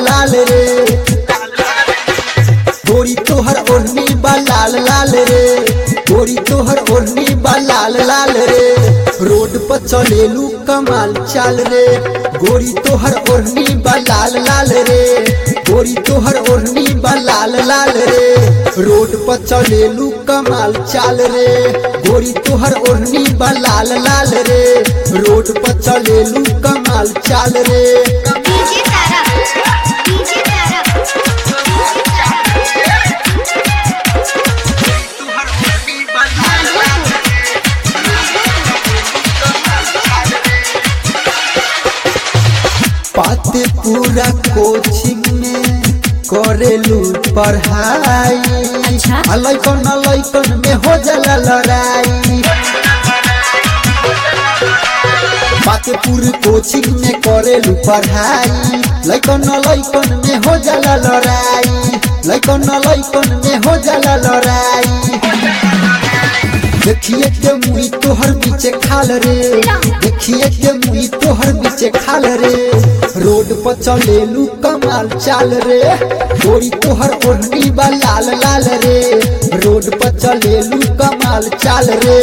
लाल रे। गोरी तोहर ओढ़नी बा लाल लाल रे, गोरी तोहर ओढ़नी बा लाल लाल रे। रोड पर चलेलू कमाल चाल रे, गोरी तोहर ओढ़नी बा लाल लाल रे, गोरी तोहर ओढ़नी बा लाल लाल रे। रोड पर चलेलू कमाल चाल रे, गोरी तोहर ओढ़नी बा लाल लाल रे। रोड पर चलेलू कमाल चाल रे। पातेपुरा कोचिंग में करेलू पढ़ाई, अच्छा लइकन में हो जाला लड़ाई। पातेपुर कोचिंग में करेलू पढ़ाई, लइकन में हो जाला लड़ाई, लइकन में हो जाला लड़ाई। देखिए के मुई तोहर बीचे खाल रे, देखिए के मुई तोहर बीचे खाल रे। रोड पर चलेलू कमाल चाल रे, गोरी तोहर ओढ़नी बा लाल लाल रे। रोड पर चलेलू कमाल चाल रे।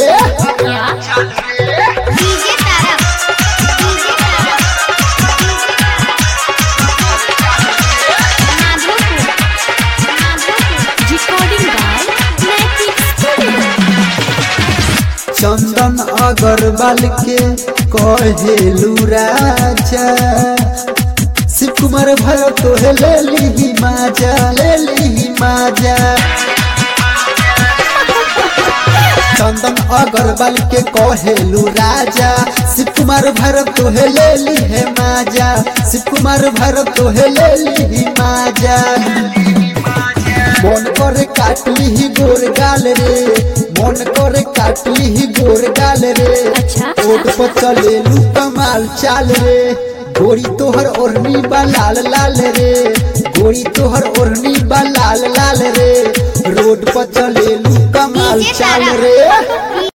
चंदन अग्रवाल के कहेलू राजा, शिव कुमार भयो तोहे ले ली माजा, ले ली माजा। चंदन अग्रवाल के कहेलू राजा, शिव कुमार भैरव तोहे ले ली है माजा, शिव कुमार भैरव तोहे ले ली माजा। मन करे काटली ही गोर गाल रे, मन करे काटली ही गोर गाल रे। अच्छा रोड पर चलेलू कमाल चाल रे, गोरी तोहर ओढ़नी बा लाल लाल रे, गोरी तोहर ओढ़नी बा लाल लाल रे। रोड पर चलेलू कमाल चाल रे।